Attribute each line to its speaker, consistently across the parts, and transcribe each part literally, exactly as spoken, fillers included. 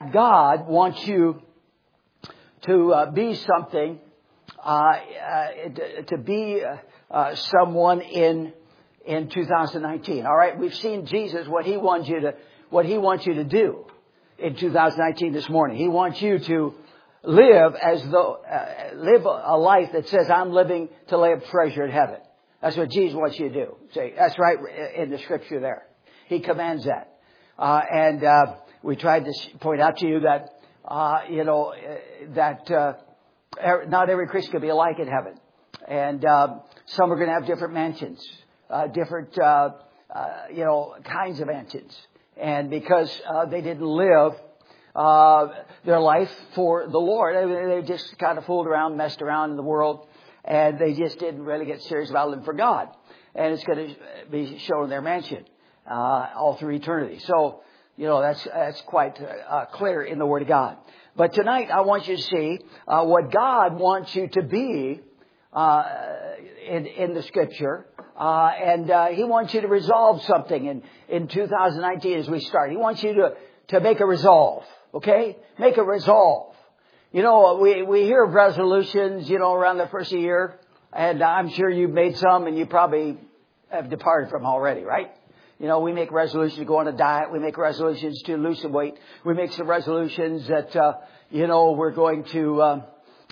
Speaker 1: that God wants you to uh, be something, uh, uh, to, to be uh, uh, someone in in two thousand nineteen. All right, we've seen Jesus, what He wants you to what He wants you to do in two thousand nineteen this morning. He wants you to live as though uh, live a life that says, "I'm living to lay up treasure in heaven." That's what Jesus wants you to do. Say, that's right in the scripture there. He commands that. Uh, and, uh, we tried to point out to you that, uh, you know, that, uh, not every Christian can be alike in heaven. And, uh, some are going to have different mansions, uh, different, uh, uh, you know, kinds of mansions. And because, uh, they didn't live, uh, their life for the Lord, I mean, they just kind of fooled around, messed around in the world. And they just didn't really get serious about living for God. And it's going to be shown in their mansion, uh, all through eternity. So, you know, that's, that's quite, uh, clear in the Word of God. But tonight I want you to see, uh, what God wants you to be, uh, in, in the Scripture. Uh, and, uh, He wants you to resolve something in, in two thousand nineteen as we start. He wants you to, to make a resolve. Okay? Make a resolve. You know, we, we hear of resolutions, you know, around the first of the year. And I'm sure you've made some and you probably have departed from already, right? You know, we make resolutions to go on a diet. We make resolutions to lose some weight. We make some resolutions that, uh, you know, we're going to, uh,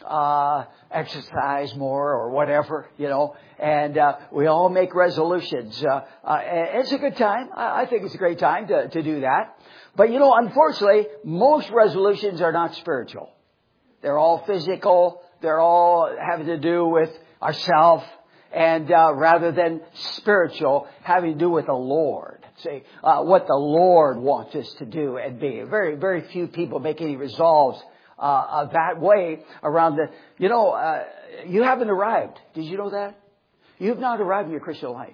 Speaker 1: uh, exercise more or whatever, you know. And, uh, we all make resolutions. Uh, uh, it's a good time. I, I think it's a great time to, to do that. But, you know, unfortunately, most resolutions are not spiritual. They're all physical. They're all having to do with ourselves. And uh, rather than spiritual, having to do with the Lord. See, uh, what the Lord wants us to do and be. Very, very few people make any resolves uh, uh, that way around the... You know, uh, you haven't arrived. Did you know that? You've not arrived in your Christian life.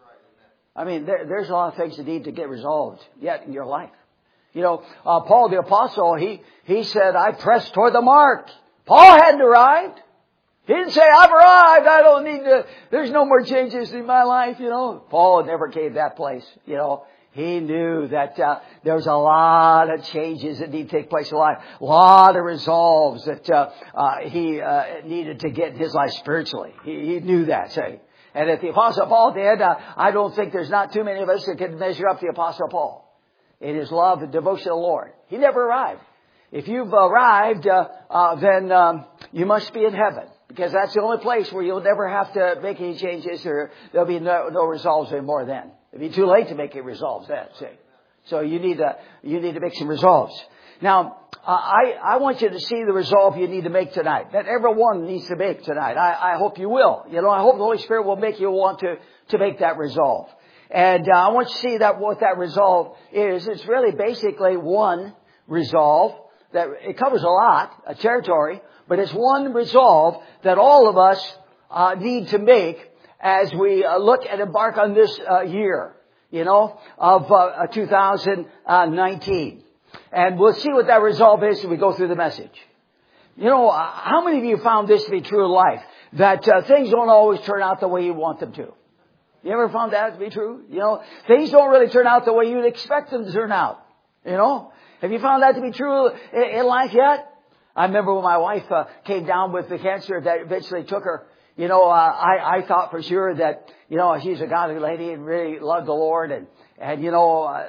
Speaker 1: I mean, there, there's a lot of things that need to get resolved yet in your life. You know, uh, Paul the Apostle, he, he said, I press toward the mark. Paul hadn't arrived. He didn't say, I've arrived. I don't need to, there's no more changes in my life, you know. Paul never came to that place, you know. He knew that, uh, there was a lot of changes that need to take place in life. A lot of resolves that, uh, uh, he, uh, needed to get in his life spiritually. He, he knew that, say. And if the Apostle Paul did, uh, I don't think there's not too many of us that can measure up the Apostle Paul in his love and devotion to the Lord. He never arrived. If you've arrived, uh, uh, then um, you must be in heaven, because that's the only place where you'll never have to make any changes, or there'll be no, no resolves anymore then. It'll be too late to make any resolves then, see. So you need to, you need to make some resolves. Now, uh, I, I want you to see the resolve you need to make tonight, that everyone needs to make tonight. I, I hope you will. You know, I hope the Holy Spirit will make you want to, to make that resolve. And uh, I want you to see that what that resolve is. It's really basically one resolve that it covers a lot, a territory, but it's one resolve that all of us uh, need to make as we uh, look and embark on this uh, year, you know, of uh, two thousand nineteen. And we'll see what that resolve is as we go through the message. You know, how many of you found this to be true in life? That uh, things don't always turn out the way you want them to. You ever found that to be true? You know, things don't really turn out the way you'd expect them to turn out. You know, have you found that to be true in, in life yet? I remember when my wife uh, came down with the cancer that eventually took her. You know, uh, I, I thought for sure that, you know, she's a godly lady and really loved the Lord. And, and you know, uh,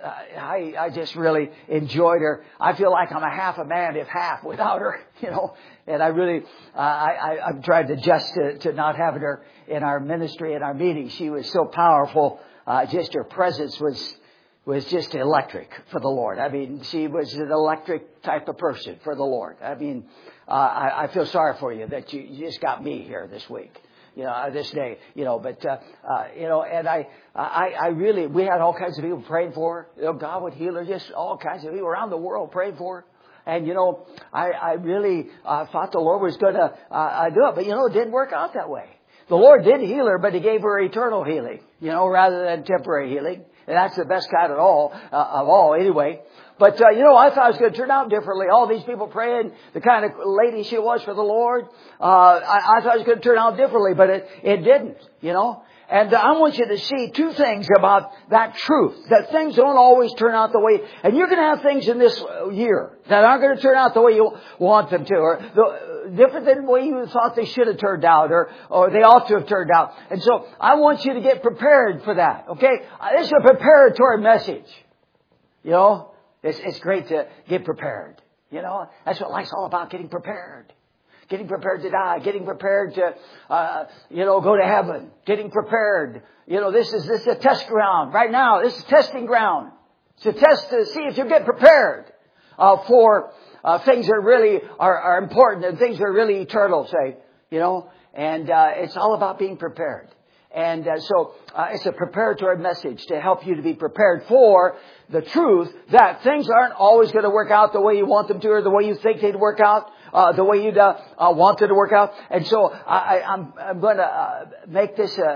Speaker 1: I, I just really enjoyed her. I feel like I'm a half a man, if half, without her, you know. And I really, uh, I, I, I've tried to adjust to, to not having her in our ministry and our meetings. She was so powerful. Uh, just her presence was, was just electric for the Lord. I mean, she was an electric type of person for the Lord. I mean, uh, I, I feel sorry for you that you, you just got me here this week. You know, this day, you know, but, uh, uh, you know, and I, I, I really, we had all kinds of people praying for her. You know, God would heal her, just all kinds of people around the world praying for her. And, you know, I, I really, uh, thought the Lord was going to, uh, do it, but, you know, it didn't work out that way. The Lord did heal her, but He gave her eternal healing, you know, rather than temporary healing. And that's the best kind of all, uh, of all anyway. But, uh, you know, I thought it was going to turn out differently. All these people praying, the kind of lady she was for the Lord, uh, I, I thought it was going to turn out differently, but it, it didn't, you know. And I want you to see two things about that truth. That things don't always turn out the way, and you're going to have things in this year that aren't going to turn out the way you want them to, or the, different than the way you thought they should have turned out, or, or they ought to have turned out. And so I want you to get prepared for that, okay? This is a preparatory message. You know, it's, it's great to get prepared. You know, that's what life's all about, getting prepared. Getting prepared to die, getting prepared to, uh, you know, go to heaven, getting prepared. You know, this is, this is a test ground right now. This is a testing ground. It's a test to see if you get prepared, uh, for, uh, things that really are, are important and things that are really eternal, say, you know, and, uh, it's all about being prepared. And uh, so uh, it's a preparatory message to help you to be prepared for the truth that things aren't always going to work out the way you want them to, or the way you think they'd work out, uh, the way you'd uh, uh, want it to work out. And so I, I'm, I'm going to uh, make this a,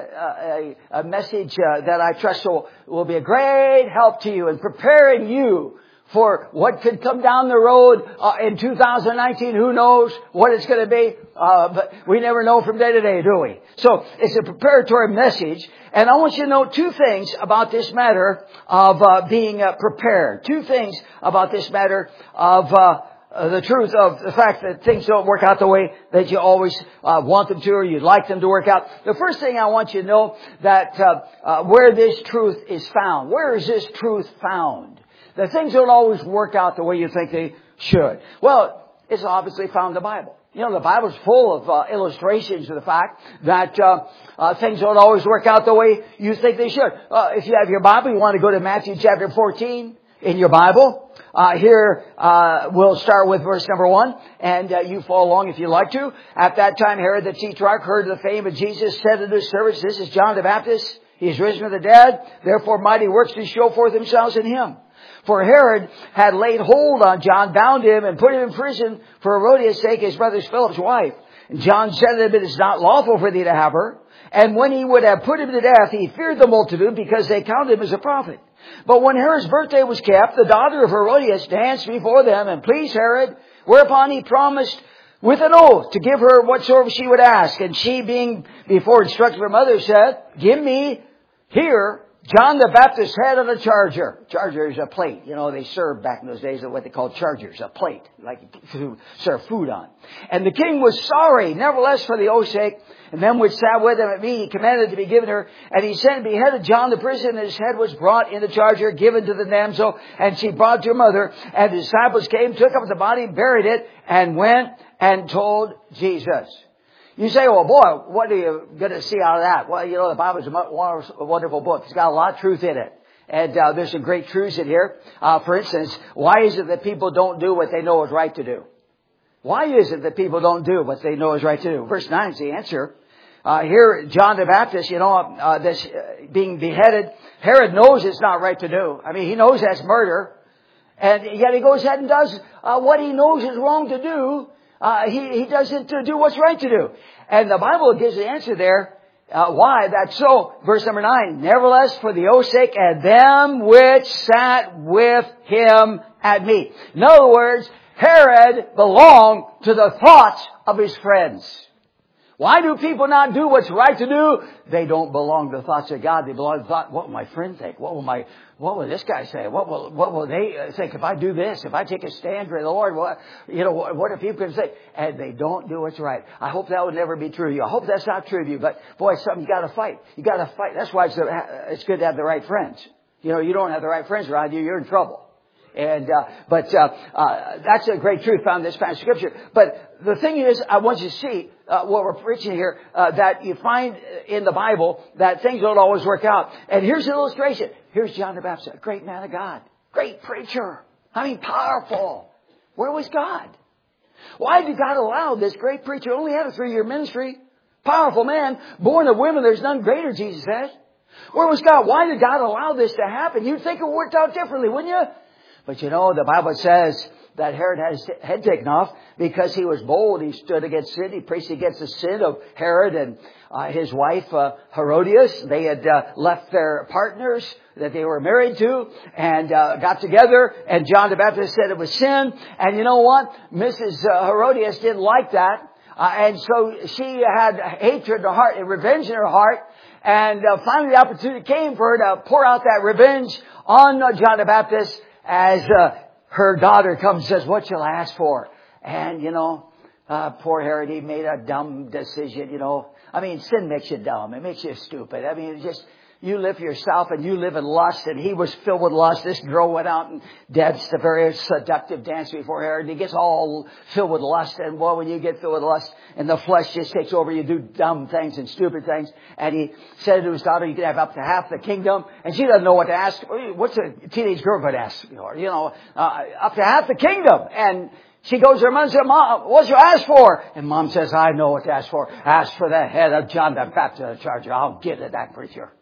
Speaker 1: a, a message uh, that I trust will, will be a great help to you in preparing you for what could come down the road uh, in two thousand nineteen. Who knows what it's going to be? Uh, but we never know from day to day, do we? So it's a preparatory message. And I want you to know two things about this matter of uh, being uh, prepared. Two things about this matter of uh, uh, the truth of the fact that things don't work out the way that you always uh, want them to, or you'd like them to work out. The first thing I want you to know that uh, uh, where this truth is found. Where is this truth found? That things don't always work out the way you think they should. Well, it's obviously found in the Bible. You know, the Bible's full of uh, illustrations of the fact that uh, uh, things don't always work out the way you think they should. Uh, if you have your Bible, you want to go to Matthew chapter fourteen in your Bible. Uh, here, uh, we'll start with verse number one, and uh, you follow along if you like to. At that time, Herod the Tetrarch heard of the fame of Jesus, said to his servants, "This is John the Baptist. He is risen from the dead. Therefore, mighty works do show forth themselves in him." For Herod had laid hold on John, bound him, and put him in prison for Herodias' sake, his brother Philip's wife. And John said to him, "It is not lawful for thee to have her." And when he would have put him to death, he feared the multitude, because they counted him as a prophet. But when Herod's birthday was kept, the daughter of Herodias danced before them and pleased Herod, whereupon he promised with an oath to give her whatsoever she would ask. And she, being before instructed her mother, said, "Give me here John the Baptist's head on a charger." Charger is a plate. You know, they served back in those days what they called chargers, a plate, like to serve food on. And the king was sorry, nevertheless, for the oath's sake. And them which sat with him at meat, he commanded to be given her. And he sent and beheaded John the prisoner, and his head was brought in the charger, given to the damsel, and she brought it to her mother. And the disciples came, took up the body, buried it, and went and told Jesus. You say, "Well, boy, what are you going to see out of that?" Well, you know, the Bible is a wonderful book. It's got a lot of truth in it. And uh, there's some great truths in here. Uh, for instance, why is it that people don't do what they know is right to do? Why is it that people don't do what they know is right to do? Verse nine is the answer. Uh, here, John the Baptist, you know, uh, this uh, being beheaded, Herod knows it's not right to do. I mean, he knows that's murder. And yet he goes ahead and does uh, what he knows is wrong to do. Uh, he, he doesn't uh, do what's right to do. And the Bible gives the answer there. Uh, why? That's so. Verse number nine. Nevertheless, for the oath's sake, and them which sat with him at meat. In other words, Herod belonged to the thoughts of his friends. Why do people not do what's right to do? They don't belong to the thoughts of God. They belong to the thought, what will my friend think? What will my, what will this guy say? What will, what will they think if I do this? If I take a stand for the Lord, what, you know, what, what are people going to say? And they don't do what's right. I hope that would never be true of you. I hope that's not true of you. But boy, it's something you got to fight. You got to fight. That's why it's, it's good to have the right friends. You know, you don't have the right friends around you, you're in trouble. And, uh, but, uh, uh, that's a great truth found in this passage of Scripture. But the thing is, I want you to see, uh, what we're preaching here, uh, that you find in the Bible that things don't always work out. And here's an illustration. Here's John the Baptist, a great man of God. Great preacher. I mean, powerful. Where was God? Why did God allow this great preacher, only had a three-year ministry, powerful man, born of women, there's none greater, Jesus said. Where was God? Why did God allow this to happen? You'd think it worked out differently, wouldn't you? But you know, the Bible says that Herod had his head taken off because he was bold. He stood against sin. He preached against the sin of Herod and uh, his wife uh, Herodias. They had uh, left their partners that they were married to and uh, got together. And John the Baptist said it was sin. And you know what? Missus Uh, Herodias didn't like that. Uh, and so she had hatred in her heart and revenge in her heart. And uh, finally the opportunity came for her to pour out that revenge on uh, John the Baptist as uh, her daughter comes and says, what shall I ask for? And, you know, uh, poor Herod, he made a dumb decision, you know. I mean, sin makes you dumb. It makes you stupid. I mean, it just... You live for yourself and you live in lust, and he was filled with lust. This girl went out and danced a very seductive dance before Herod. He gets all filled with lust. And well, when you get filled with lust and the flesh just takes over, you do dumb things and stupid things. And he said to his daughter, you can have up to half the kingdom. And she doesn't know what to ask. What's a teenage girl going to ask? You know, uh, up to half the kingdom. And she goes to her mom and says, Mom, what's you ask for? And Mom says, I know what to ask for. Ask for the head of John the Baptist charger. I'll get it, that preacher.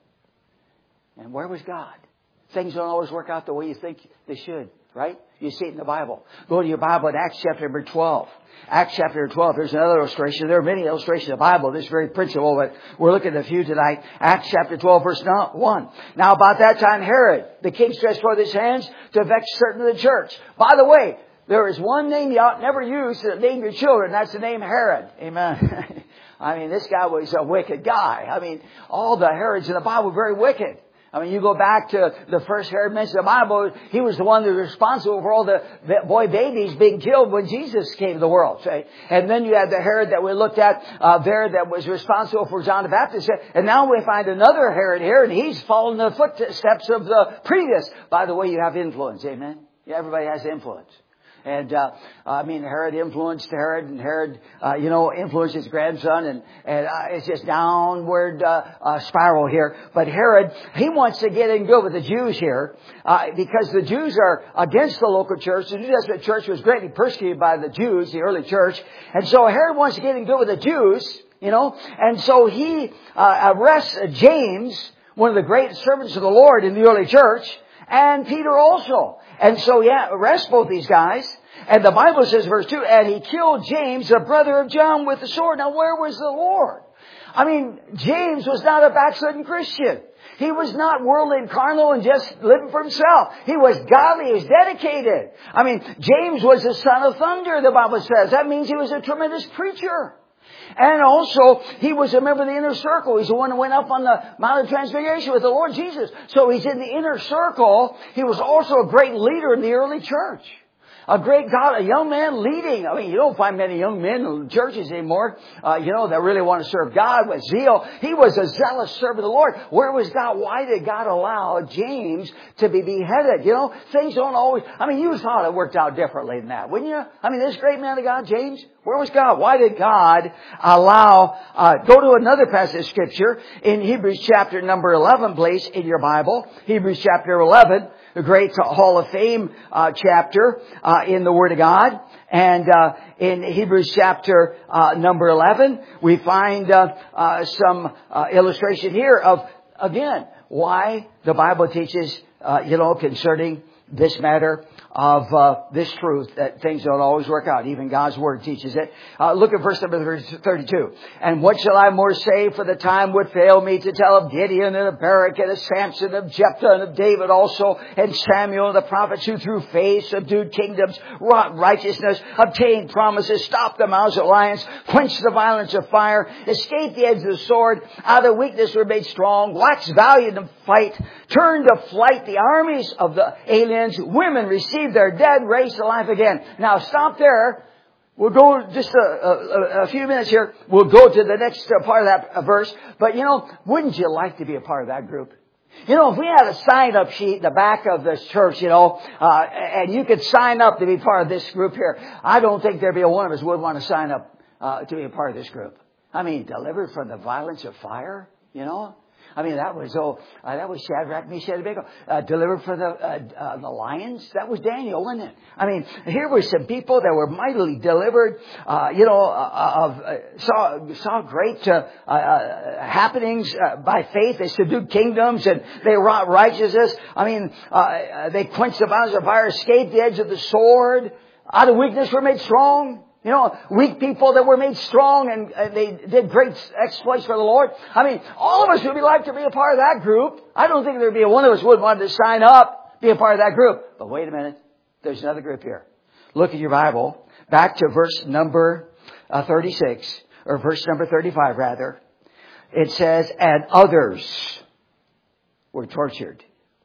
Speaker 1: And where was God? Things don't always work out the way you think they should, right? You see it in the Bible. Go to your Bible in Acts chapter number twelve. Acts chapter twelve, there's another illustration. There are many illustrations of the Bible, this very principle, but we're looking at a few tonight. Acts chapter twelve, verse one. Now about that time, Herod, the king, stretched forth his hands to vex certain of the church. By the way, there is one name you ought never use to name your children. That's the name Herod. Amen. I mean, this guy was a wicked guy. I mean, all the Herods in the Bible were very wicked. I mean, you go back to the first Herod mentioned in the Bible, he was the one that was responsible for all the boy babies being killed when Jesus came to the world. Right? And then you had the Herod that we looked at uh, there that was responsible for John the Baptist. And now we find another Herod here, and he's following the footsteps of the previous. By the way, you have influence, amen? Yeah, everybody has influence. And, uh, I mean, Herod influenced Herod, and Herod, uh, you know, influenced his grandson, and, and, uh, it's just downward, uh, uh, spiral here. But Herod, he wants to get in good with the Jews here, uh, because the Jews are against the local church. The New Testament church was greatly persecuted by the Jews, the early church. And so Herod wants to get in good with the Jews, you know, and so he, uh, arrests James, one of the great servants of the Lord in the early church, and Peter also. And so, yeah, arrest both these guys. And the Bible says, verse two, and he killed James, the brother of John, with the sword. Now, where was the Lord? I mean, James was not a backslidden Christian. He was not worldly and carnal and just living for himself. He was godly. He was dedicated. I mean, James was the son of thunder, the Bible says. That means he was a tremendous preacher. And also, he was a member of the inner circle. He's the one who went up on the Mount of Transfiguration with the Lord Jesus. So he's in the inner circle. He was also a great leader in the early church. A great God, a young man leading. I mean, you don't find many young men in churches anymore, uh, you know, that really want to serve God with zeal. He was a zealous servant of the Lord. Where was God? Why did God allow James to be beheaded? You know, things don't always, I mean, you thought it worked out differently than that, wouldn't you? I mean, this great man of God, James, where was God? Why did God allow, uh, go to another passage of Scripture in Hebrews chapter number eleven, please, in your Bible. Hebrews chapter eleven. The great Hall of Fame uh, chapter uh, in the Word of God. And uh, in Hebrews chapter uh, number eleven, we find uh, uh, some uh, illustration here of, again, why the Bible teaches, uh, you know, concerning this matter of uh, this truth, that things don't always work out. Even God's Word teaches it. Uh, look at verse number thirty-two. And what shall I more say, for the time would fail me to tell of Gideon and of Barak and of Samson, of Jephthah and of David also, and Samuel and the prophets, who through faith subdued kingdoms, wrought righteousness, obtained promises, stopped the mouths of lions, quenched the violence of fire, escaped the edge of the sword, out of weakness were made strong, waxed valiant in fight, turned to flight the armies of the aliens, women received their dead raised to life again. Now stop there. We'll go just a, a, a few minutes here. We'll go to the next part of that verse. But you know, wouldn't you like to be a part of that group? You know, if we had a sign-up sheet in the back of this church, you know, uh, and you could sign up to be part of this group here, I don't think there'd be a one of us would want to sign up uh, to be a part of this group. I mean, delivered from the violence of fire, you know. I mean, that was oh, uh, that was Shadrach, Meshach, and Abednego. Uh, delivered from the uh, uh, the lions. That was Daniel, wasn't it? I mean, here were some people that were mightily delivered. Uh, you know, uh, of uh, saw saw great uh, uh, happenings uh, by faith. They subdued kingdoms and they wrought righteousness. I mean, uh, they quenched the violence of fire, escaped the edge of the sword. Out of weakness were made strong. You know, weak people that were made strong and uh, they did great exploits for the Lord. I mean, all of us would be like to be a part of that group. I don't think there'd be a one of us would want to sign up, be a part of that group. But wait a minute. There's another group here. Look at your Bible. Back to verse number uh, thirty-six, or verse number thirty-five rather, it says, and others were tortured,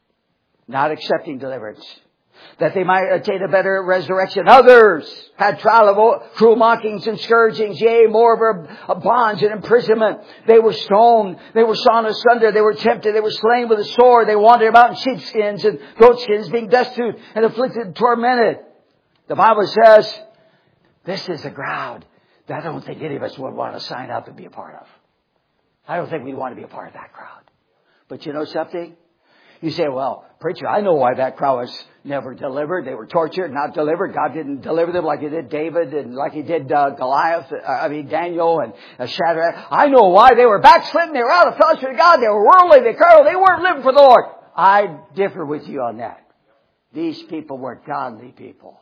Speaker 1: not accepting deliverance, that they might attain a better resurrection. Others had trial of cruel mockings and scourgings, yea, more of bonds and imprisonment. They were stoned. They were sawn asunder. They were tempted. They were slain with a sword. They wandered about in sheepskins and goatskins, being destitute and afflicted and tormented. The Bible says, this is a crowd that I don't think any of us would want to sign up and be a part of. I don't think we'd want to be a part of that crowd. But you know something? You say, well, preacher, I know why that crowd was never delivered. They were tortured, not delivered. God didn't deliver them like He did David and like He did uh, Goliath, uh, I mean Daniel and uh, Shadrach. I know why. They were backslidden. They were out of fellowship with God. They were worldly. They carnal. They weren't living for the Lord. I differ with you on that. These people were godly people.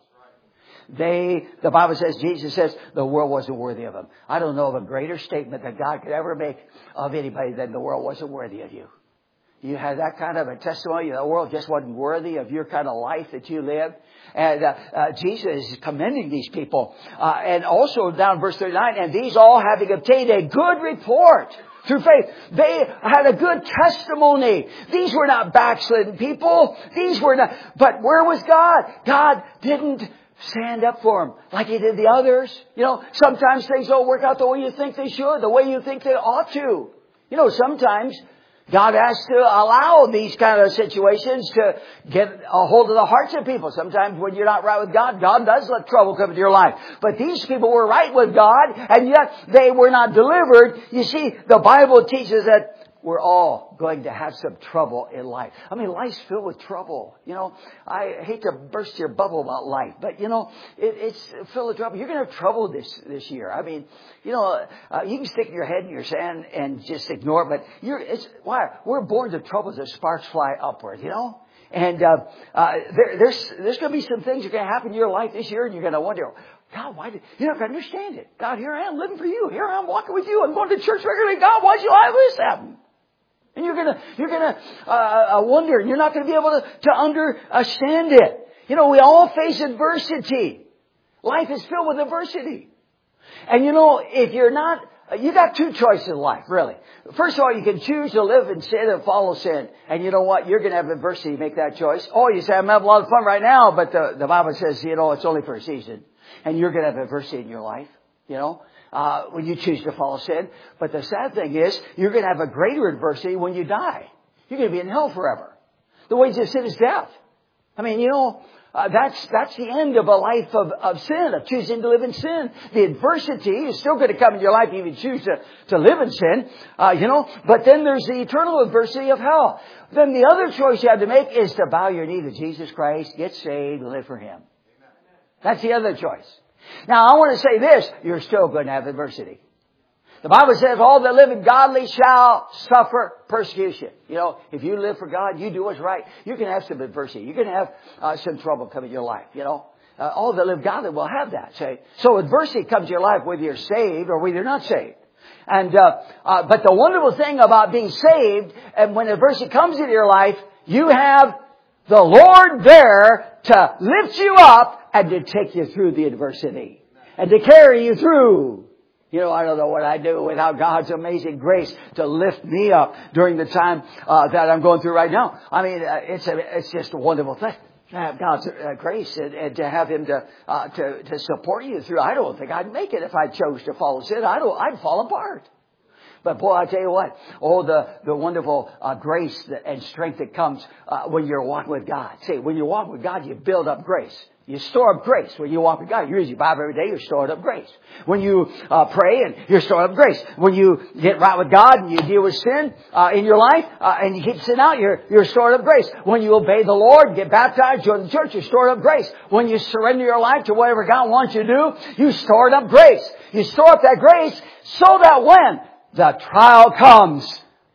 Speaker 1: They, the Bible says, Jesus says, the world wasn't worthy of them. I don't know of a greater statement that God could ever make of anybody than the world wasn't worthy of you. You had that kind of a testimony. The world just wasn't worthy of your kind of life that you lived. And uh, uh, Jesus is commending these people. Uh, and also down verse thirty-nine, and these all having obtained a good report through faith. They had a good testimony. These were not backslidden people. These were not. But where was God? God didn't stand up for them like He did the others. You know, sometimes things don't work out the way you think they should, the way you think they ought to. You know, sometimes God has to allow these kind of situations to get a hold of the hearts of people. Sometimes when you're not right with God, God does let trouble come into your life. But these people were right with God, and yet they were not delivered. You see, the Bible teaches that we're all going to have some trouble in life. I mean, life's filled with trouble. You know, I hate to burst your bubble about life, but you know, it, it's filled with trouble. You're going to have trouble this this year. I mean, you know, uh, you can stick your head in your sand and just ignore it, but you're. It's why we're born to troubles as sparks fly upward. You know. And uh, uh, there, there's there's going to be some things that are going to happen in your life this year, and you're going to wonder, God, why did you're not going to understand it? God, here I am living for you. Here I am walking with you. I'm going to church regularly. God, why did you allow this to happen? And you're gonna, you're gonna uh, wonder. You're not gonna be able to, to understand it. You know, we all face adversity. Life is filled with adversity. And you know, if you're not, you got two choices in life, really. First of all, you can choose to live in sin and follow sin. And you know what? You're gonna have adversity. Make that choice. Oh, you say, I'm having a lot of fun right now, but the, the Bible says, you know, it's only for a season. And you're gonna have adversity in your life, you know. Uh, when you choose to follow sin. But the sad thing is, you're going to have a greater adversity when you die. You're going to be in hell forever. The wages of sin is death. I mean, you know, uh, that's that's the end of a life of, of sin, of choosing to live in sin. The adversity is still going to come in your life if you choose to, to live in sin, uh, you know. But then there's the eternal adversity of hell. Then the other choice you have to make is to bow your knee to Jesus Christ, get saved, and live for Him. That's the other choice. Now, I want to say this, you're still going to have adversity. The Bible says, all that live in godly shall suffer persecution. You know, if you live for God, you do what's right, you can have some adversity. You can have uh, some trouble come in your life, you know. Uh, all that live godly will have that. Say, so adversity comes to your life whether you're saved or whether you're not saved. And uh, uh, but the wonderful thing about being saved, and when adversity comes into your life, you have the Lord there to lift you up and to take you through the adversity and to carry you through. You know, I don't know what I do without God's amazing grace to lift me up during the time uh, that I'm going through right now. I mean, uh, it's a, it's just a wonderful thing to have God's uh, grace and, and to have Him to, uh, to to support you through. I don't think I'd make it if I chose to follow sin. I don't. I'd fall apart. But boy, I tell you what, oh, the, the wonderful uh, grace that, and strength that comes uh, when you're walking with God. See, when you walk with God, you build up grace. You store up grace. When you walk with God, you read your Bible every day, you're storing up grace. When you uh, pray, and you're storing up grace. When you get right with God and you deal with sin uh, in your life, uh, and you keep sin out, you're, you're storing up grace. When you obey the Lord, get baptized, join the church, you're storing up grace. When you surrender your life to whatever God wants you to do, you stored up grace. You store up that grace so that when the trial comes,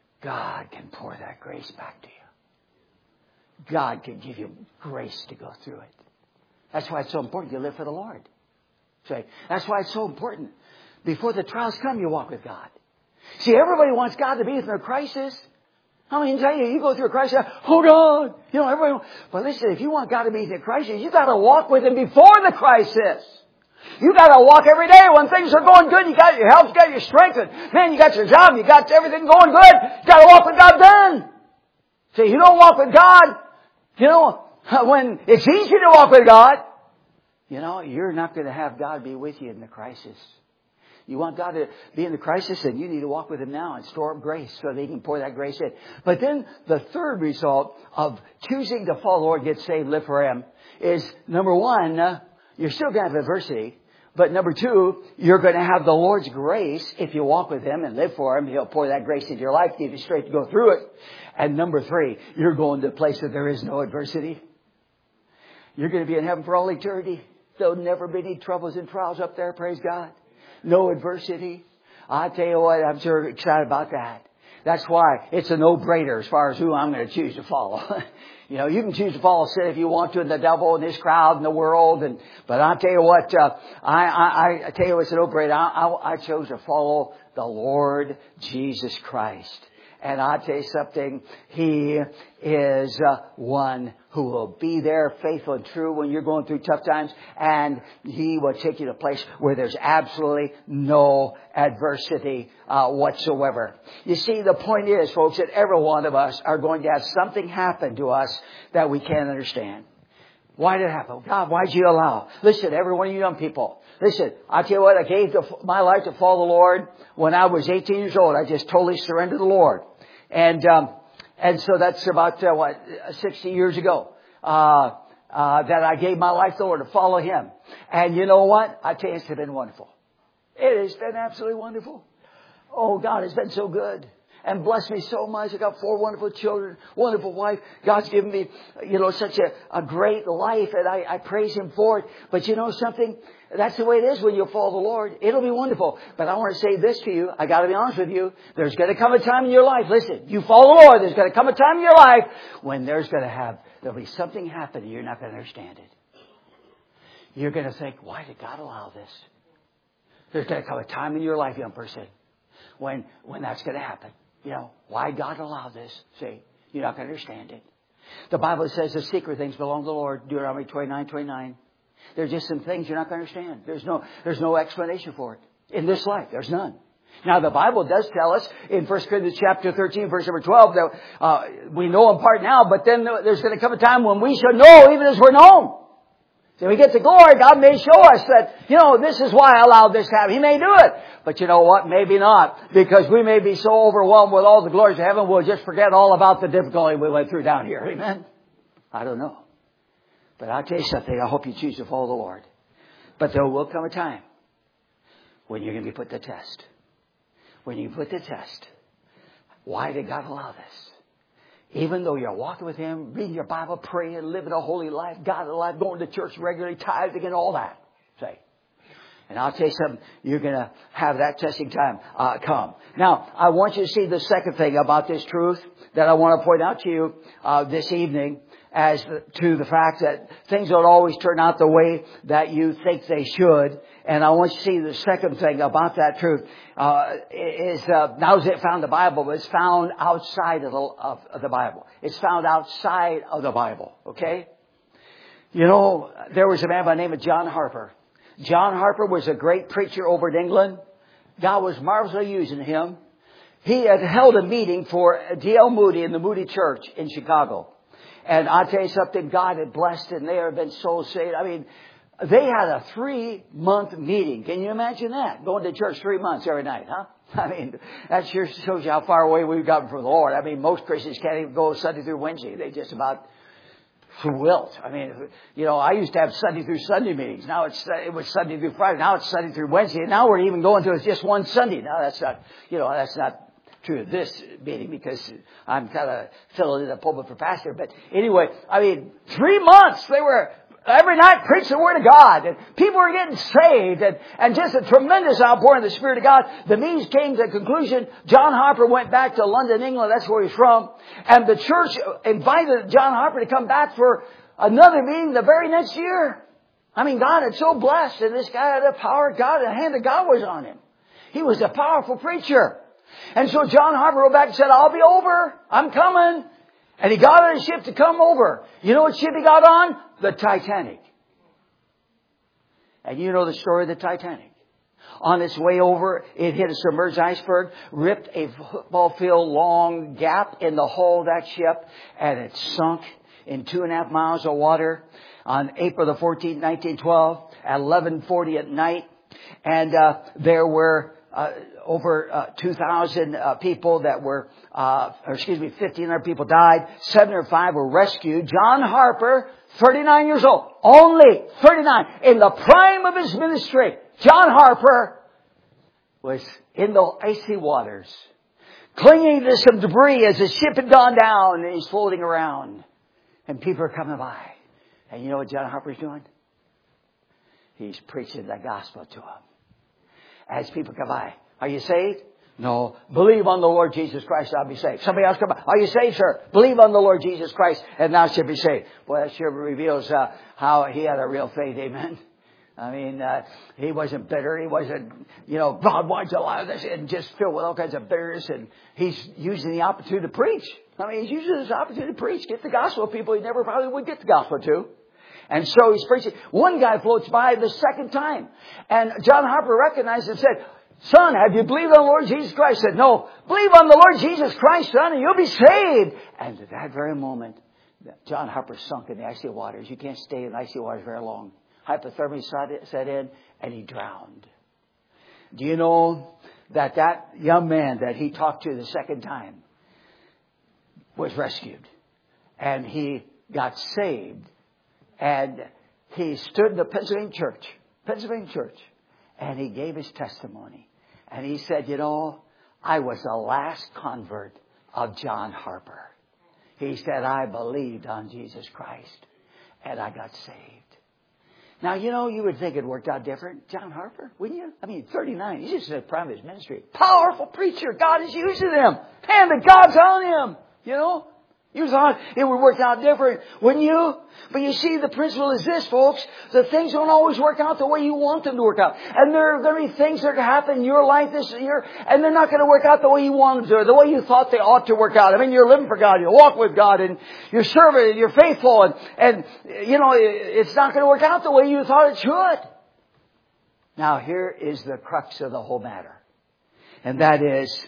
Speaker 1: God can pour that grace back to you. God can give you grace to go through it. That's why it's so important you live for the Lord. See, that's why it's so important. Before the trials come, you walk with God. See, everybody wants God to be with their crisis. I mean, tell you, you go through a crisis, hold on. You know, everybody. But listen, if you want God to be with your crisis, you got to walk with Him before the crisis. You got to walk every day when things are going good. You got your health, you got your strength, and man, you got your job, you got everything going good. You got to walk with God then. See, you don't walk with God, you know, when it's easy to walk with God, you know, you're not going to have God be with you in the crisis. You want God to be in the crisis, and you need to walk with Him now and store up grace so that He can pour that grace in. But then the third result of choosing to follow the Lord, get saved, live for Him, is number one, uh, you're still going to have adversity. But number two, you're going to have the Lord's grace. If you walk with Him and live for Him, He'll pour that grace into your life, give you strength to go through it. And number three, you're going to a place that there is no adversity. You're going to be in heaven for all eternity. There'll never be any troubles and trials up there, praise God. No adversity. I tell you what, I'm sure excited about that. That's why it's a no-brainer as far as who I'm going to choose to follow. You know, you can choose to follow sin if you want to, and the devil and this crowd and the world. And but I tell you what, uh, I, I I tell you it's a no-brainer. I, I, I chose to follow the Lord Jesus Christ. And I tell you something, He is uh, one who will be there, faithful and true when you're going through tough times. And He will take you to a place where there's absolutely no adversity uh, whatsoever. You see, the point is, folks, that every one of us are going to have something happen to us that we can't understand. Why did it happen? God, why did you allow? Listen, every one of you young people, listen, I tell you what, I gave the, my life to follow the Lord when I was eighteen years old. I just totally surrendered to the Lord. And, um, and so that's about, uh, what, sixty years ago, uh, uh, that I gave my life to the Lord to follow Him. And you know what? I tell you, it's been wonderful. It has been absolutely wonderful. Oh, God has been so good. And blessed me so much. I got four wonderful children, wonderful wife. God's given me, you know, such a, a great life, and I, I praise Him for it. But you know something? That's the way it is when you follow the Lord. It'll be wonderful. But I want to say this to you. I got to be honest with you. There's going to come a time in your life. Listen, you follow the Lord. There's going to come a time in your life when there's going to have, there'll be something happen and you're not going to understand it. You're going to think, why did God allow this? There's going to come a time in your life, young person, when, when that's going to happen. You know, why God allowed this? See, you're not going to understand it. The Bible says the secret things belong to the Lord. Deuteronomy twenty-nine twenty-nine. There's just some things you're not going to understand. There's no, there's no explanation for it. In this life, there's none. Now, the Bible does tell us in First Corinthians chapter thirteen, verse number twelve, that uh, we know in part now, but then there's going to come a time when we shall know even as we're known. So when we get to glory, God may show us that, you know, this is why I allowed this to happen. He may do it. But you know what? Maybe not. Because we may be so overwhelmed with all the glories of heaven, we'll just forget all about the difficulty we went through down here. Amen? I don't know. But I'll tell you something. I hope you choose to follow the Lord. But there will come a time when you're going to be put to the test. When you put the test. Why did God allow this? Even though you're walking with Him, reading your Bible, praying, living a holy life, godly life, going to church regularly, tithing and all that. Say. And I'll tell you something, you're going to have that testing time uh, come. Now, I want you to see the second thing about this truth that I want to point out to you uh, this evening as to the fact that things don't always turn out the way that you think they should. And I want you to see the second thing about that truth uh, is, uh, now is it found in the Bible, but it's found outside of the, of, of the Bible. It's found outside of the Bible, okay? You know, there was a man by the name of John Harper. John Harper was a great preacher over in England. God was marvelously using him. He had held a meeting for D L Moody in the Moody Church in Chicago. And I'll tell you something, God had blessed and they have been so saved. I mean, they had a three-month meeting. Can you imagine that? Going to church three months every night, huh? I mean, that sure shows you how far away we've gotten from the Lord. I mean, most Christians can't even go Sunday through Wednesday. They just about wilt. I mean, you know, I used to have Sunday through Sunday meetings. Now it's, it was Sunday through Friday. Now it's Sunday through Wednesday. And now we're even going to just one Sunday. Now that's not, you know, that's not true of this meeting because I'm kind of filling in the pulpit for pastor. But anyway, I mean, three months they were every night preaching the Word of God. And people were getting saved. And, and just a tremendous outpouring of the Spirit of God. The meetings came to a conclusion. John Harper went back to London, England. That's where he's from. And the church invited John Harper to come back for another meeting the very next year. I mean, God had so blessed. And this guy had the power of God. The hand of God was on him. He was a powerful preacher. And so John Harper wrote back and said, I'll be over. I'm coming. And he got on a ship to come over. You know what ship he got on? The Titanic. And you know the story of the Titanic. On its way over, it hit a submerged iceberg, ripped a football field long gap in the hull of that ship, and it sunk in two and a half miles of water on April the fourteenth, nineteen twelve, at eleven forty at night. And uh, there were uh, over uh, two thousand uh, people that were, uh, or excuse me, fifteen hundred people died. seven hundred five were rescued. John Harper, thirty-nine years old, only thirty-nine, in the prime of his ministry. John Harper was in the icy waters, clinging to some debris as the ship had gone down, and he's floating around. And people are coming by. And you know what John Harper's doing? He's preaching the gospel to them. As people come by, are you saved? No. Believe on the Lord Jesus Christ, I'll be saved. Somebody else come by. Are you saved, sir? Believe on the Lord Jesus Christ, and thou shalt be saved. Boy, that sure reveals uh, how he had a real faith. Amen. I mean, uh, he wasn't bitter. He wasn't, you know, God, why'd you allow this? And just filled with all kinds of bitterness. And he's using the opportunity to preach. I mean, he's using this opportunity to preach. Get the gospel to people he never probably would get the gospel to. And so he's preaching. One guy floats by the second time. And John Harper recognized and said, son, have you believed on the Lord Jesus Christ? He said, no. Believe on the Lord Jesus Christ, son, and you'll be saved. And at that very moment, John Harper sunk in the icy waters. You can't stay in icy waters very long. Hypothermia set in, and he drowned. Do you know that that young man that he talked to the second time was rescued? And he got saved. And he stood in the Pennsylvania church, Pennsylvania church, and he gave his testimony. And he said, you know, I was the last convert of John Harper. He said, I believed on Jesus Christ, and I got saved. Now, you know, you would think it worked out different. John Harper, wouldn't you? I mean, thirty-nine. He's just in the prime of his ministry. Powerful preacher. God is using him. And the God's on him. You know? You thought it would work out different, wouldn't you? But you see, the principle is this, folks. That things don't always work out the way you want them to work out. And there are going to be things that are going to happen in your life this year, and they're not going to work out the way you want them to, or the way you thought they ought to work out. I mean, you're living for God, you walk with God, and you're serving, and you're faithful, and, and you know, it's not going to work out the way you thought it should. Now, here is the crux of the whole matter. And that is,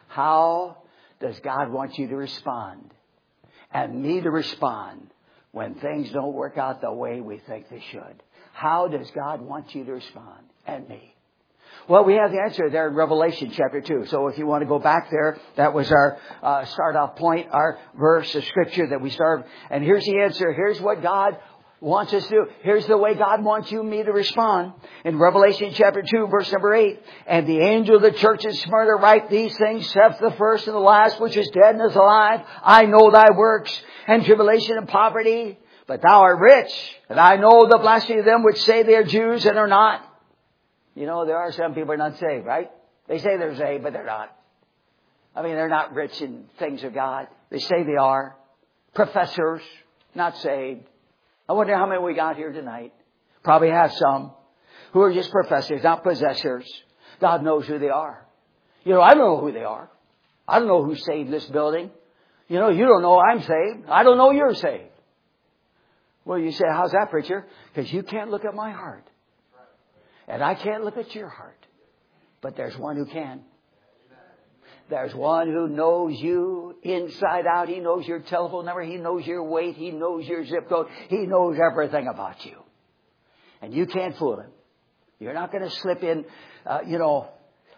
Speaker 1: how does God want you to respond? And me to respond when things don't work out the way we think they should. How does God want you to respond? And me. Well, we have the answer there in Revelation chapter two. So if you want to go back there, that was our uh, start off point, our verse of scripture that we started. And here's the answer. Here's what God wants us to do. Here's the way God wants you and me to respond. In Revelation chapter two, verse number eight. And the angel of the church in Smyrna write these things, saith the first and the last, which is dead and is alive. I know thy works, and tribulation and poverty, but thou art rich. And I know the blasphemy of them which say they are Jews and are not. You know, there are some people who are not saved, right? They say they're saved, but they're not. I mean, they're not rich in things of God. They say they are. Professors, not saved. I wonder how many we got here tonight. Probably have some who are just professors, not possessors. God knows who they are. You know, I don't know who they are. I don't know who saved this building. You know, you don't know I'm saved. I don't know you're saved. Well, you say, how's that, preacher? Because you can't look at my heart. And I can't look at your heart. But there's one who can. There's one who knows you inside out. He knows your telephone number. He knows your weight. He knows your zip code. He knows everything about you. And you can't fool him. You're not going to slip in, uh, you know,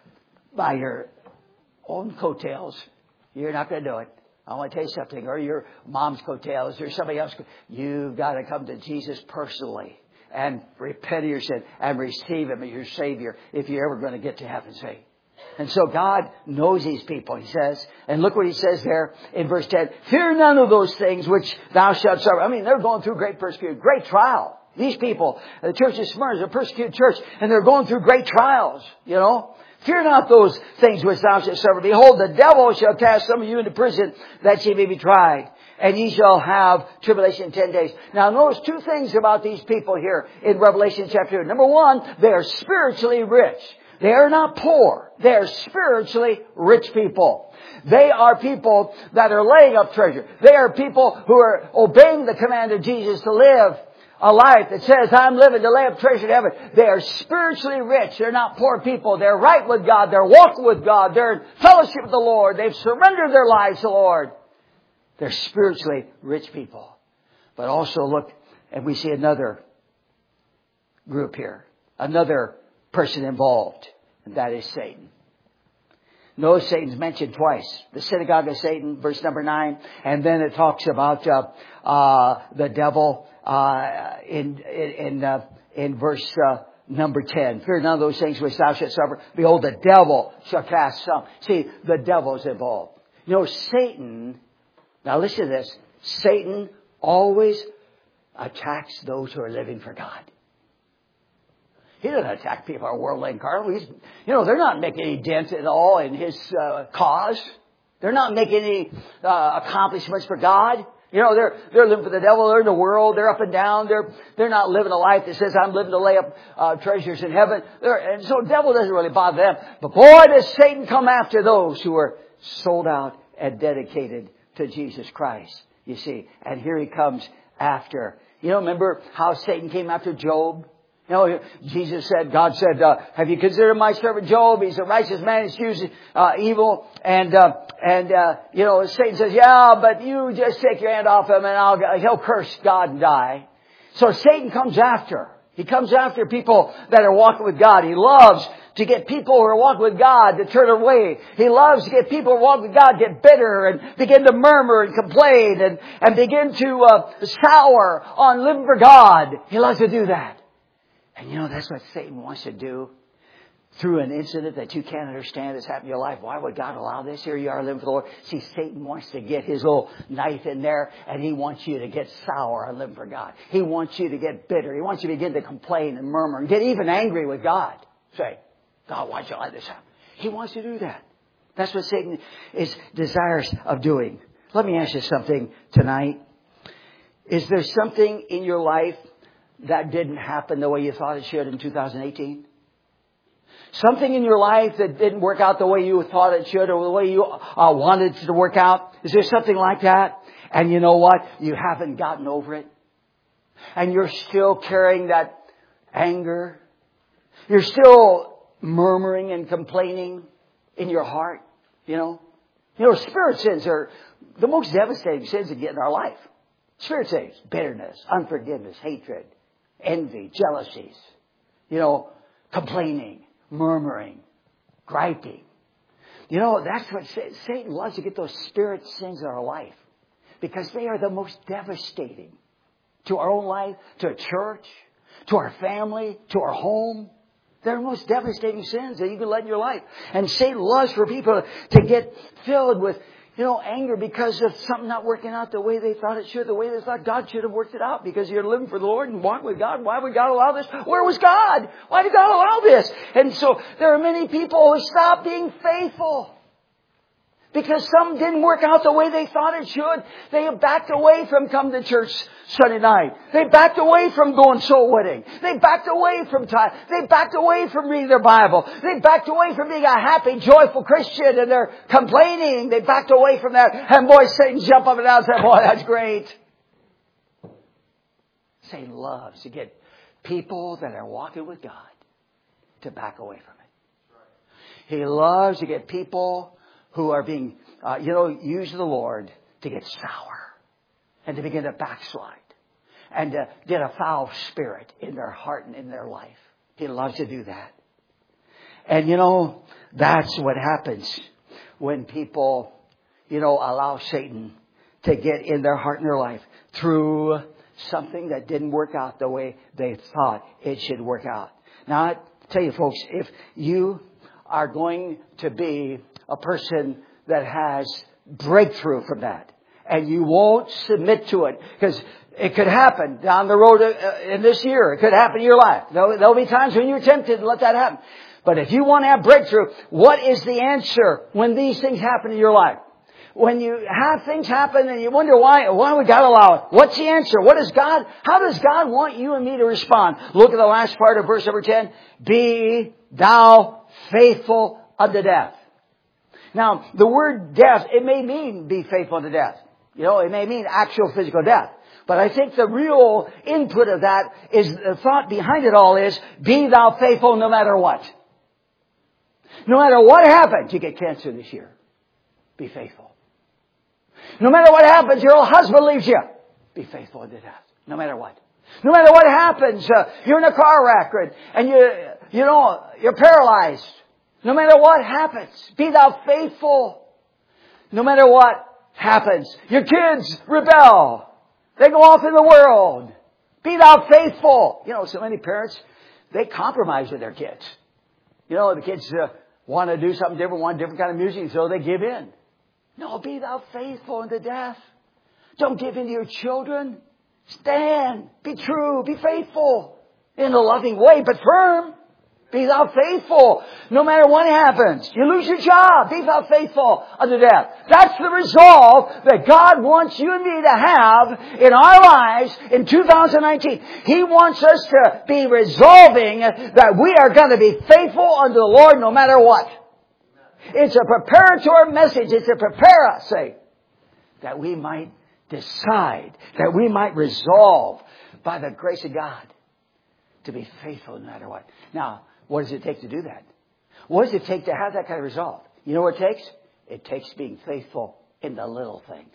Speaker 1: by your own coattails. You're not going to do it. I want to tell you something. Or your mom's coattails or somebody else. You've got to come to Jesus personally and repent of your sin and receive him as your Savior if you're ever going to get to heaven's faith. And so God knows these people, he says. And look what he says there in verse ten. Fear none of those things which thou shalt suffer. I mean, they're going through great persecution, great trial. These people, the church of Smyrna is a persecuted church, and they're going through great trials, you know. Fear not those things which thou shalt suffer. Behold, the devil shall cast some of you into prison, that ye may be tried. And ye shall have tribulation ten days. Now notice two things about these people here in Revelation chapter two. Number one, they are spiritually rich. They are not poor. They are spiritually rich people. They are people that are laying up treasure. They are people who are obeying the command of Jesus to live a life that says, I'm living to lay up treasure in heaven. They are spiritually rich. They're not poor people. They're right with God. They're walking with God. They're in fellowship with the Lord. They've surrendered their lives to the Lord. They're spiritually rich people. But also look, and we see another group here. Another person involved. And that is Satan. Notice Satan's mentioned twice. The synagogue of Satan, verse number nine. And then it talks about uh, uh, the devil uh, in in uh, in verse uh, number ten. Fear none of those things which thou shalt suffer. Behold, the devil shall cast some. See, the devil is involved. You know, Satan, now listen to this. Satan always attacks those who are living for God. He doesn't attack people who are worldly and carnal. He's, you know, they're not making any dent at all in his uh, cause. They're not making any uh, accomplishments for God. You know, they're they're living for the devil. They're in the world. They're up and down. They're they're not living a life that says, I'm living to lay up uh, treasures in heaven. They're, and so the devil doesn't really bother them. But boy, does Satan come after those who are sold out and dedicated to Jesus Christ. You see, and here he comes after. You know, remember how Satan came after Job? You know, Jesus said, God said, uh, have you considered my servant Job? He's a righteous man. He's used uh, evil. And, uh, and uh, you know, Satan says, yeah, but you just take your hand off him and I'll, he'll curse God and die. So Satan comes after. He comes after people that are walking with God. He loves to get people who are walking with God to turn away. He loves to get people who are walking with God to get bitter and begin to murmur and complain and, and begin to uh, sour on living for God. He loves to do that. And you know, that's what Satan wants to do through an incident that you can't understand that's happened in your life. Why would God allow this? Here you are living for the Lord. See, Satan wants to get his little knife in there and he wants you to get sour on living for God. He wants you to get bitter. He wants you to begin to complain and murmur and get even angry with God. Say, God, why'd you let this happen? He wants to do that. That's what Satan is desirous of doing. Let me ask you something tonight. Is there something in your life that didn't happen the way you thought it should in two thousand eighteen? Something in your life that didn't work out the way you thought it should or the way you uh, wanted it to work out? Is there something like that? And you know what? You haven't gotten over it. And you're still carrying that anger. You're still murmuring and complaining in your heart. You know, you know, spirit sins are the most devastating sins that get in our life. Spirit sins, bitterness, unforgiveness, hatred, envy, jealousies, you know, complaining, murmuring, griping. You know, that's what Satan loves, to get those spirit sins in our life, because they are the most devastating to our own life, to a church, to our family, to our home. They're the most devastating sins that you can let in your life. And Satan loves for people to get filled with, you know, anger because of something not working out the way they thought it should, the way they thought God should have worked it out, because you're living for the Lord and walking with God. Why would God allow this? Where was God? Why did God allow this? And so there are many people who stop being faithful because something didn't work out the way they thought it should. They have backed away from coming to church Sunday night. They backed away from going soul winning. They backed away from time. They backed away from reading their Bible. They backed away from being a happy, joyful Christian, and they're complaining. They backed away from that. And boy, Satan jump up and down and say, boy, that's great. Satan loves to get people that are walking with God to back away from it. He loves to get people who are being, uh, you know, used of the Lord to get sour and to begin to backslide and to get a foul spirit in their heart and in their life. He loves to do that. And, you know, that's what happens when people, you know, allow Satan to get in their heart and their life through something that didn't work out the way they thought it should work out. Now, I tell you, folks, if you are going to be a person that has breakthrough from that, and you won't submit to it, because it could happen down the road in this year. It could happen in your life. There'll, there'll be times when you're tempted to let that happen. But if you want to have breakthrough, what is the answer when these things happen in your life? When you have things happen and you wonder why, why would God allow it? What's the answer? What is God, how does God want you and me to respond? Look at the last part of verse number ten. Be thou faithful unto death. Now, the word death, it may mean be faithful unto death. You know, it may mean actual physical death. But I think the real input of that is, the thought behind it all is, be thou faithful no matter what. No matter what happens, you get cancer this year. Be faithful. No matter what happens, your old husband leaves you. Be faithful unto death. No matter what. No matter what happens, uh, you're in a car wreck and you, you know, you're paralyzed. No matter what happens, be thou faithful. No matter what happens, your kids rebel. They go off in the world. Be thou faithful. You know, so many parents, they compromise with their kids. You know, the kids uh, want to do something different, want a different kind of music, so they give in. No, be thou faithful unto death. Don't give in to your children. Stand. Be true. Be faithful. In a loving way, but firm. Be thou faithful. No matter what happens. You lose your job. Be thou faithful unto death. That's the resolve that God wants you and me to have in our lives in two thousand nineteen. He wants us to be resolving that we are going to be faithful unto the Lord no matter what. It's a preparatory message. It's to prepare us, say, that we might decide, that we might resolve by the grace of God to be faithful no matter what. Now, what does it take to do that? What does it take to have that kind of resolve? You know what it takes? It takes being faithful in the little things.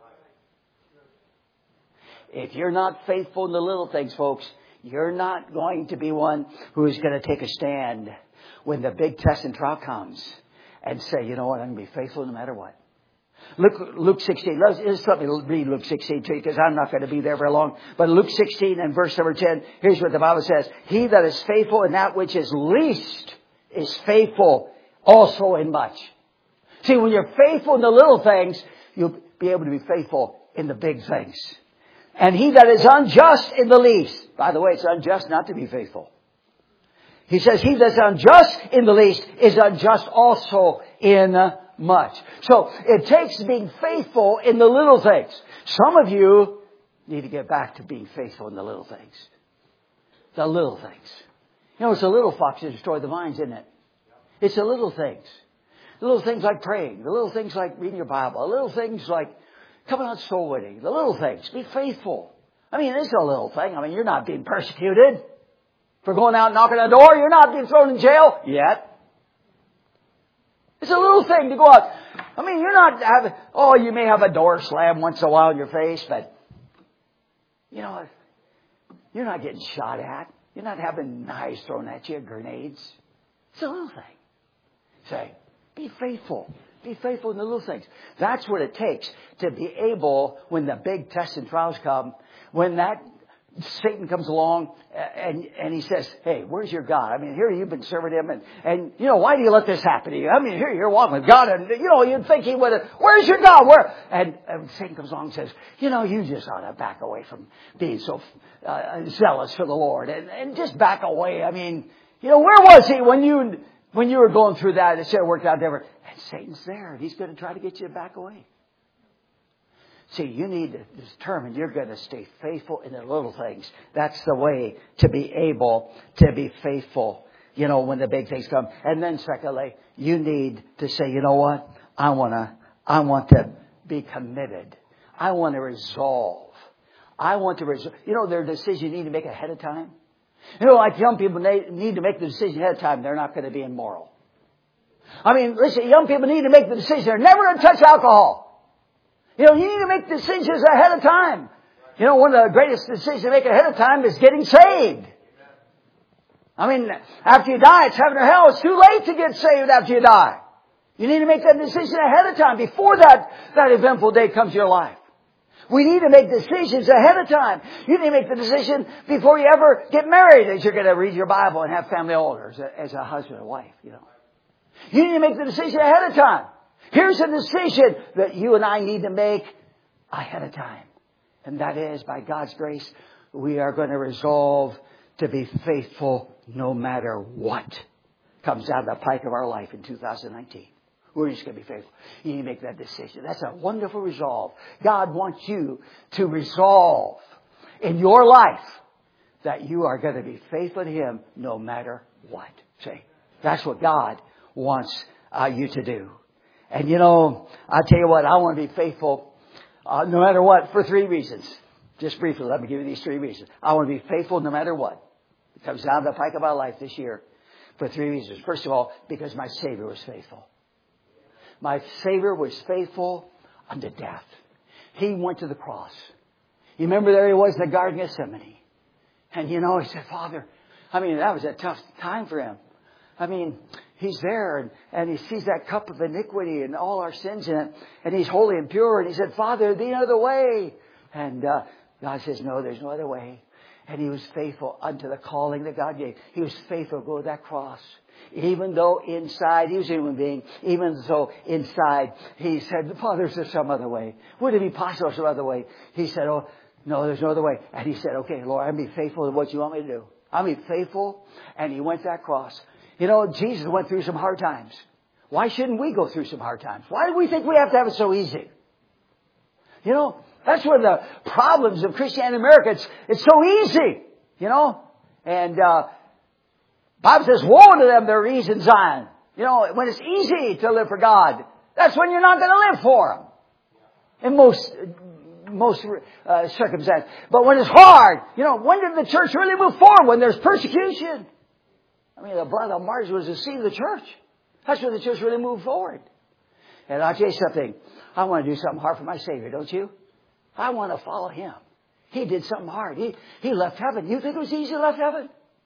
Speaker 1: If you're not faithful in the little things, folks, you're not going to be one who is going to take a stand when the big test and trial comes and say, you know what, I'm going to be faithful no matter what. Look, Luke sixteen. Let's, just let me read Luke sixteen to you because I'm not going to be there very long. But Luke sixteen and verse number ten, here's what the Bible says. He that is faithful in that which is least is faithful also in much. See, when you're faithful in the little things, you'll be able to be faithful in the big things. And he that is unjust in the least. By the way, it's unjust not to be faithful. He says, he that's unjust in the least is unjust also in uh, much. So it takes being faithful in the little things. Some of you need to get back to being faithful in the little things. The little things. You know, it's the little fox that destroy the vines, isn't it? It's the little things. The little things like praying. The little things like reading your Bible. The little things like coming out soul winning. The little things. Be faithful. I mean, it's a little thing. I mean, you're not being persecuted for going out and knocking on the door. You're not being thrown in jail yet. It's a little thing to go out. I mean, you're not having, oh, you may have a door slam once in a while in your face, but, you know, you're not getting shot at. You're not having knives thrown at you, grenades. It's a little thing. Say, be faithful. Be faithful in the little things. That's what it takes to be able, when the big tests and trials come, when that Satan comes along and, and he says, hey, where's your God? I mean, here you've been serving him and, and, you know, why do you let this happen to you? I mean, here you're walking with God and, you know, you'd think he would have, where's your God? Where? And, and Satan comes along and says, you know, you just ought to back away from being so uh, zealous for the Lord and, and just back away. I mean, you know, where was he when you, when you were going through that? It should have worked out different. And Satan's there and he's going to try to get you to back away. See, you need to determine you're going to stay faithful in the little things. That's the way to be able to be faithful, you know, when the big things come. And then secondly, you need to say, you know what? I want to, I want to be committed. I want to resolve. I want to resolve. You know, there are decisions you need to make ahead of time. You know, like young people need to make the decision ahead of time. They're not going to be immoral. I mean, listen, young people need to make the decision. They're never going to touch alcohol. You know, you need to make decisions ahead of time. You know, one of the greatest decisions to make ahead of time is getting saved. I mean, after you die, it's heaven or hell. It's too late to get saved after you die. You need to make that decision ahead of time, before that, that eventful day comes to your life. We need to make decisions ahead of time. You need to make the decision before you ever get married, that you're going to read your Bible and have family altars as a husband and wife, you know. You need to make the decision ahead of time. Here's a decision that you and I need to make ahead of time. And that is, by God's grace, we are going to resolve to be faithful no matter what comes down the pike of our life in two thousand nineteen. We're just going to be faithful. You need to make that decision. That's a wonderful resolve. God wants you to resolve in your life that you are going to be faithful to Him no matter what. See, that's what God wants uh, you to do. And you know, I tell you what, I want to be faithful uh, no matter what for three reasons. Just briefly, let me give you these three reasons. I want to be faithful no matter what. It comes down to the pike of my life this year for three reasons. First of all, because my Savior was faithful. My Savior was faithful unto death. He went to the cross. You remember there he was in the Garden of Gethsemane. And you know, he said, Father, I mean, that was a tough time for him. I mean, he's there and, and he sees that cup of iniquity and all our sins in it. And he's holy and pure. And he said, Father, the other way. And uh, God says, no, there's no other way. And he was faithful unto the calling that God gave. He was faithful to go to that cross. Even though inside, he was a human being, even though inside, he said, Father, is there some other way? Would it be possible some other way? He said, oh, no, there's no other way. And he said, okay, Lord, I'll be faithful to what you want me to do. I'll be faithful. And he went to that cross. You know, Jesus went through some hard times. Why shouldn't we go through some hard times? Why do we think we have to have it so easy? You know, that's one of the problems of Christianity in America. It's, it's so easy, you know. And uh Bible says, woe to them that are easy in Zion. You know, when it's easy to live for God, that's when you're not going to live for Him. In most most uh, circumstances. But when it's hard, you know, when did the church really move forward? When there's persecution. I mean, the blood of martyrs was the seed of the church. That's when the church really moved forward. And I'll tell you something. I want to do something hard for my Savior, don't you? I want to follow Him. He did something hard. He he left heaven. You think it was easy to left heaven?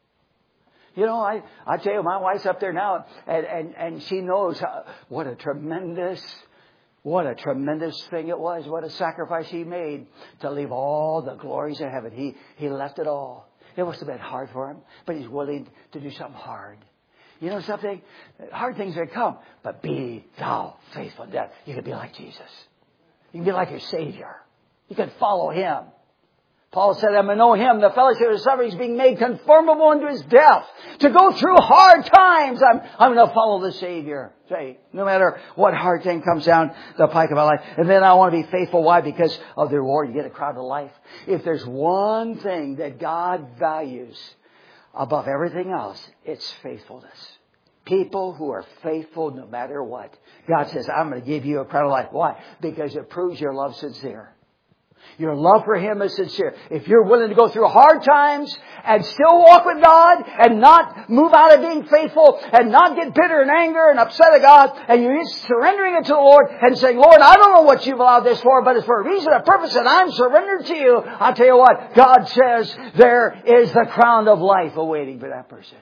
Speaker 1: You know, I, I tell you, my wife's up there now, and, and, and she knows how, what a tremendous, what a tremendous thing it was. What a sacrifice He made to leave all the glories of heaven. He, he left it all. It must have been hard for Him, but He's willing to do something hard. You know something? Hard things may come, but be thou faithful in death. You can be like Jesus. You can be like your Savior. You can follow Him. Paul said, I'm to know Him, the fellowship of His sufferings, being made conformable unto His death. To go through hard times, I'm, I'm going to follow the Savior. Say, no matter what hard thing comes down the pike of my life. And then I want to be faithful. Why? Because of the reward. You get a crown of life. If there's one thing that God values above everything else, it's faithfulness. People who are faithful no matter what. God says, I'm going to give you a crown of life. Why? Because it proves your love sincere. Your love for Him is sincere. If you're willing to go through hard times and still walk with God and not move out of being faithful and not get bitter and anger and upset at God, and you're surrendering it to the Lord and saying, Lord, I don't know what you've allowed this for, but it's for a reason, a purpose, and I'm surrendered to you. I'll tell you what, God says there is the crown of life awaiting for that person.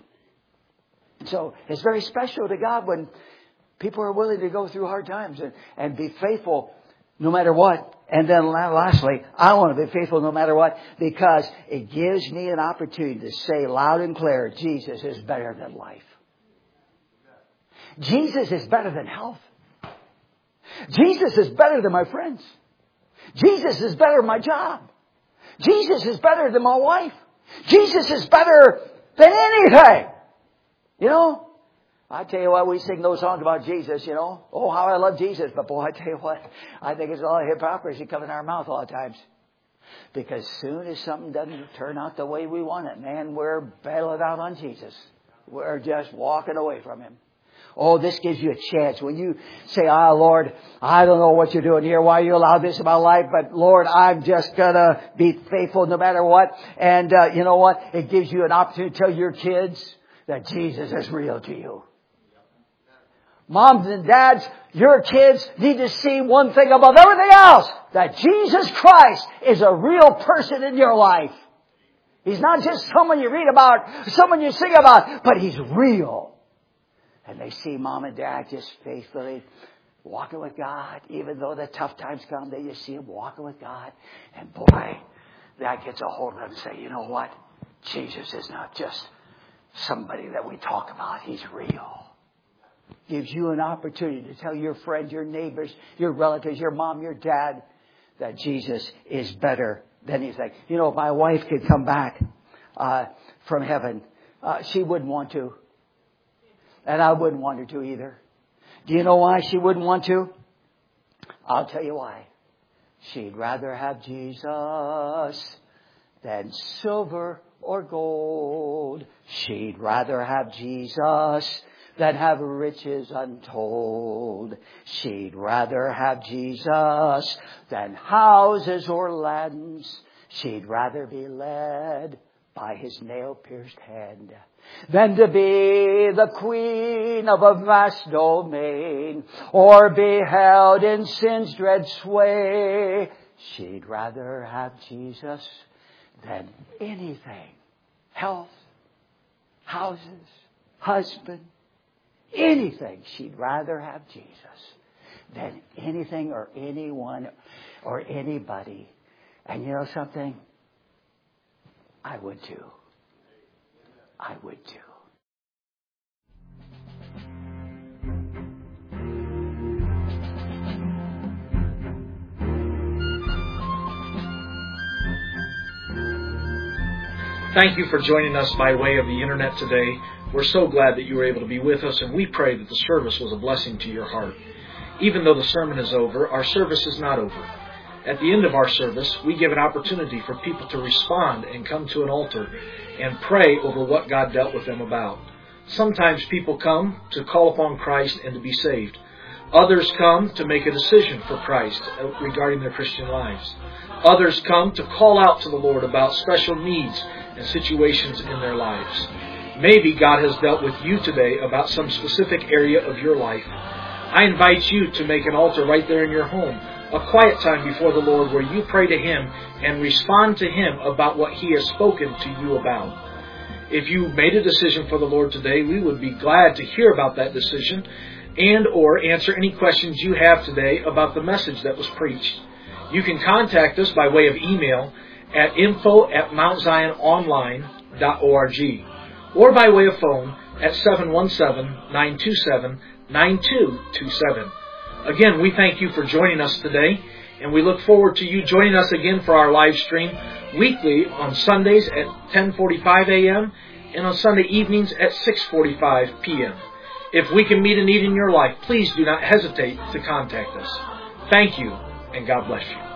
Speaker 1: So it's very special to God when people are willing to go through hard times and, and be faithful no matter what. And then lastly, I want to be faithful no matter what because it gives me an opportunity to say loud and clear, Jesus is better than life. Jesus is better than health. Jesus is better than my friends. Jesus is better than my job. Jesus is better than my wife. Jesus is better than anything. You know? I tell you what, we sing those songs about Jesus, you know. Oh, how I love Jesus. But boy, I tell you what, I think it's all hypocrisy coming in our mouth all the times. Because soon as something doesn't turn out the way we want it, man, we're bailing out on Jesus. We're just walking away from Him. Oh, this gives you a chance. When you say, ah, Lord, I don't know what you're doing here, why you allow this in my life, but Lord, I'm just going to be faithful no matter what. And uh, you know what? It gives you an opportunity to tell your kids that Jesus is real to you. Moms and dads, your kids need to see one thing above everything else. That Jesus Christ is a real person in your life. He's not just someone you read about, someone you sing about, but He's real. And they see mom and dad just faithfully walking with God. Even though the tough times come, they just see them walking with God. And boy, that gets a hold of them and say, you know what? Jesus is not just somebody that we talk about. He's real. Gives you an opportunity to tell your friends, your neighbors, your relatives, your mom, your dad, that Jesus is better than anything. You know, if my wife could come back uh, from heaven, uh, she wouldn't want to. And I wouldn't want her to either. Do you know why she wouldn't want to? I'll tell you why. She'd rather have Jesus than silver or gold. She'd rather have Jesus than have riches untold. She'd rather have Jesus than houses or lands. she'd rather be led by his nail-pierced hand than to be the queen of a vast domain or be held in sin's dread sway. She'd rather have Jesus than anything. Health, houses, husband, anything. She'd rather have Jesus than anything or anyone or anybody. And you know something? I would too. I would too.
Speaker 2: Thank you for joining us by way of the internet today. We're so glad that you were able to be with us, and we pray that the service was a blessing to your heart. Even though the sermon is over, our service is not over. At the end of our service, we give an opportunity for people to respond and come to an altar and pray over what God dealt with them about. Sometimes people come to call upon Christ and to be saved. Others come to make a decision for Christ regarding their Christian lives. Others come to call out to the Lord about special needs and situations in their lives. Maybe God has dealt with you today about some specific area of your life. I invite you to make an altar right there in your home, a quiet time before the Lord where you pray to Him and respond to Him about what He has spoken to you about. If you made a decision for the Lord today, we would be glad to hear about that decision and or answer any questions you have today about the message that was preached. You can contact us by way of email at info at mount zion online dot org or by way of phone at seven one seven, nine two seven, nine two two seven. Again, we thank you for joining us today, and we look forward to you joining us again for our live stream weekly on Sundays at ten forty-five a.m. and on Sunday evenings at six forty-five p.m. If we can meet a need in your life, please do not hesitate to contact us. Thank you, and God bless you.